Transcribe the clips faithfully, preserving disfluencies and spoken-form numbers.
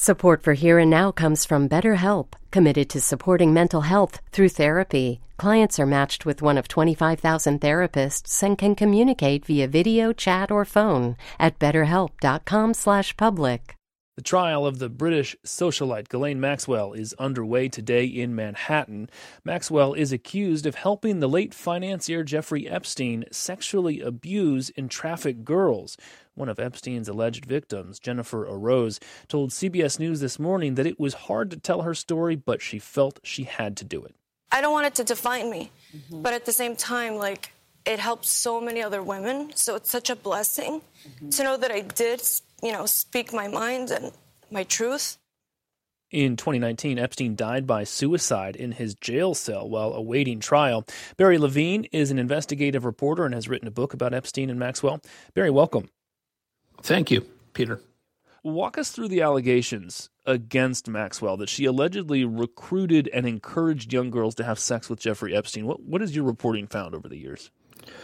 Support for Here and Now comes from BetterHelp, committed to supporting mental health through therapy. Clients are matched with one of twenty-five thousand therapists and can communicate via video, chat, or phone at betterhelp.com slash public. The trial of the British socialite Ghislaine Maxwell is underway today in Manhattan. Maxwell is accused of helping the late financier Jeffrey Epstein sexually abuse and traffic girls. One of Epstein's alleged victims, Jennifer Arose, told C B S News this morning that it was hard to tell her story, but she felt she had to do it. I don't want it to define me, mm-hmm. but at the same time, like, it helps so many other women, so it's such a blessing mm-hmm. to know that I did, you know, speak my mind and my truth. In twenty nineteen, Epstein died by suicide in his jail cell while awaiting trial. Barry Levine is an investigative reporter and has written a book about Epstein and Maxwell. Barry, welcome. Thank you, Peter. Walk us through the allegations against Maxwell that she allegedly recruited and encouraged young girls to have sex with Jeffrey Epstein. What what has your reporting found over the years?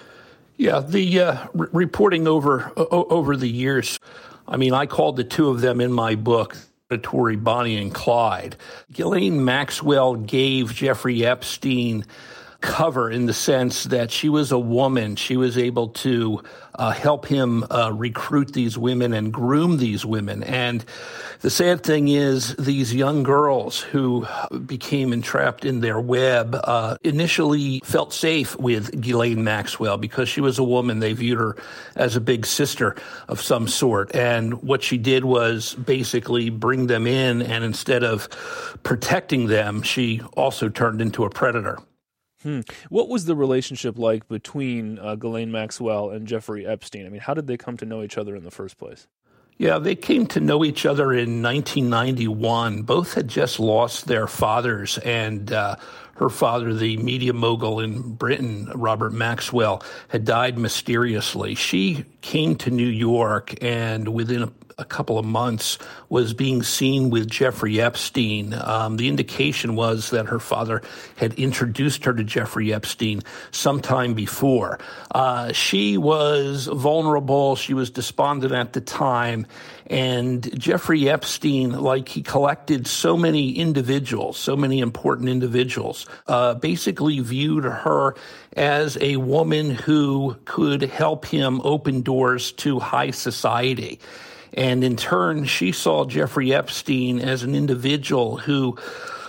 Yeah, the uh, re- reporting over o- over the years, I mean, I called the two of them in my book, Tory Bonnie and Clyde. Ghislaine Maxwell gave Jeffrey Epstein cover in the sense that she was a woman. She was able to uh, help him uh, recruit these women and groom these women. And the sad thing is these young girls who became entrapped in their web uh, initially felt safe with Ghislaine Maxwell because she was a woman. They viewed her as a big sister of some sort. And what she did was basically bring them in, and instead of protecting them, she also turned into a predator. Hmm. What was the relationship like between uh, Ghislaine Maxwell and Jeffrey Epstein? I mean, how did they come to know each other in the first place? Yeah, they came to know each other in nineteen ninety-one. Both had just lost their fathers, and uh, her father, the media mogul in Britain, Robert Maxwell, had died mysteriously. She came to New York, and within a a couple of months was being seen with Jeffrey Epstein. Um, the indication was that her father had introduced her to Jeffrey Epstein sometime before. Uh, she was vulnerable. She was despondent at the time. And Jeffrey Epstein, like he collected so many individuals, so many important individuals, uh, basically viewed her as a woman who could help him open doors to high society. And in turn, she saw Jeffrey Epstein as an individual who,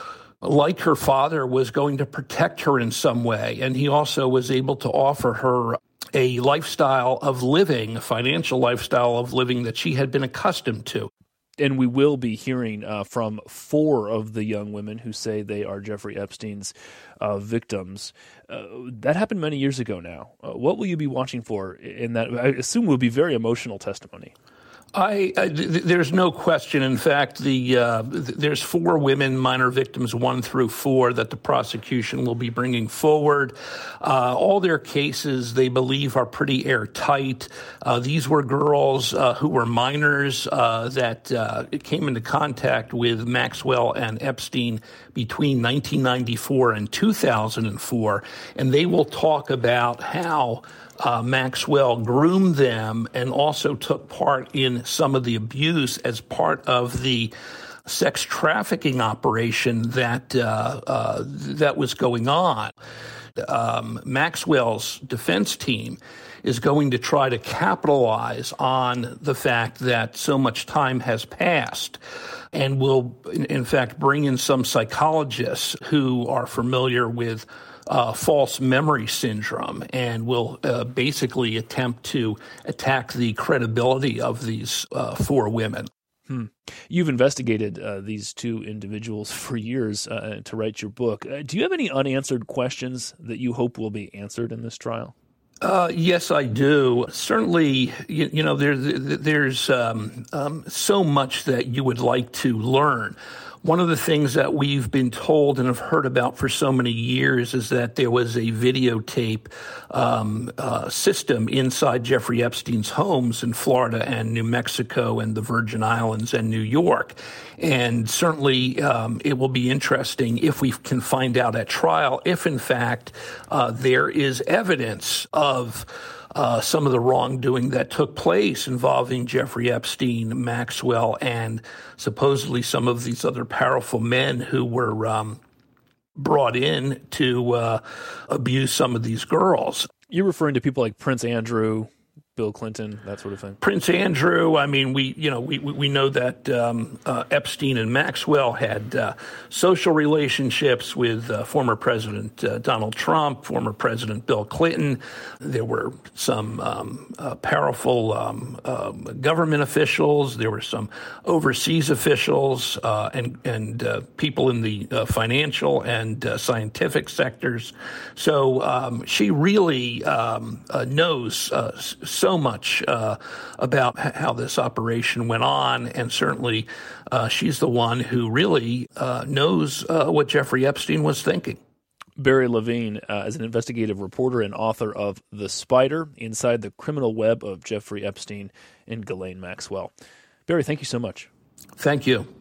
like her father, was going to protect her in some way. And he also was able to offer her a lifestyle of living, a financial lifestyle of living that she had been accustomed to. And we will be hearing uh, from four of the young women who say they are Jeffrey Epstein's uh, victims. Uh, that happened many years ago now. Uh, what will you be watching for in that? I assume will be very emotional testimony. I, I th- there's no question. In fact, the uh, th- there's four women, minor victims one through four, that the prosecution will be bringing forward. Uh, all their cases, they believe, are pretty airtight. Uh, these were girls uh, who were minors uh, that uh, came into contact with Maxwell and Epstein between nineteen ninety-four and two thousand four, and they will talk about how Uh, Maxwell groomed them and also took part in some of the abuse as part of the sex trafficking operation that uh, uh, that was going on. Um, Maxwell's defense team is going to try to capitalize on the fact that so much time has passed, and will, in, in fact, bring in some psychologists who are familiar with Uh, false memory syndrome, and will uh, basically attempt to attack the credibility of these uh, four women. Hmm. You've investigated uh, these two individuals for years uh, to write your book. Uh, do you have any unanswered questions that you hope will be answered in this trial? Uh, yes, I do. Certainly, you, you know, there, there's um, um, so much that you would like to learn. One of the things that we've been told and have heard about for so many years is that there was a videotape um, uh, system inside Jeffrey Epstein's homes in Florida and New Mexico and the Virgin Islands and New York. And certainly um, it will be interesting if we can find out at trial if, in fact, uh, there is evidence of uh, some of the wrongdoing that took place involving Jeffrey Epstein, Maxwell, and supposedly some of these other powerful men who were um, brought in to uh, abuse some of these girls. You're referring to people like Prince Andrew, Bill Clinton, that sort of thing. Prince Andrew, I mean, we you know we we know that um, uh, Epstein and Maxwell had uh, social relationships with uh, former President uh, Donald Trump, former President Bill Clinton. There were some um, uh, powerful um, uh, government officials. There were some overseas officials uh, and and uh, people in the uh, financial and uh, scientific sectors. So um, she really um, uh, knows uh, so. so much uh, about how this operation went on, and certainly uh, she's the one who really uh, knows uh, what Jeffrey Epstein was thinking. Barry Levine uh, is an investigative reporter and author of The Spider, Inside the Criminal Web of Jeffrey Epstein and Ghislaine Maxwell. Barry, thank you so much. Thank you.